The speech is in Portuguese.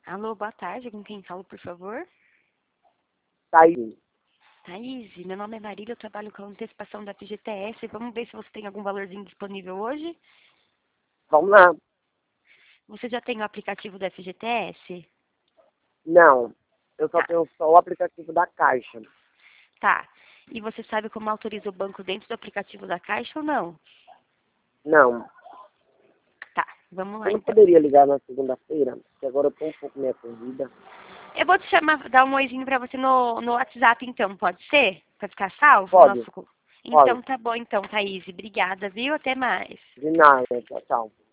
Alô, boa tarde. Com quem falo, por favor? Tá aí. Thaís, meu nome é Marília, eu trabalho com a antecipação da FGTS. Vamos ver se você tem algum valorzinho disponível hoje. Vamos lá. Você já tem o aplicativo da FGTS? Não, eu só Tá, tenho só o aplicativo da Caixa. tá. E você sabe como autoriza o banco dentro do aplicativo da Caixa ou não? Não. Tá, vamos Você lá não então. poderia ligar na segunda-feira? Porque agora eu tô um pouco meio perdida. Eu vou te chamar, dar um oizinho pra você no WhatsApp então, pode ser? Pra ficar salvo o Pode, nosso... pode. Então tá bom então, Thaís. Obrigada, viu? Até mais. De nada. Tchau, tchau.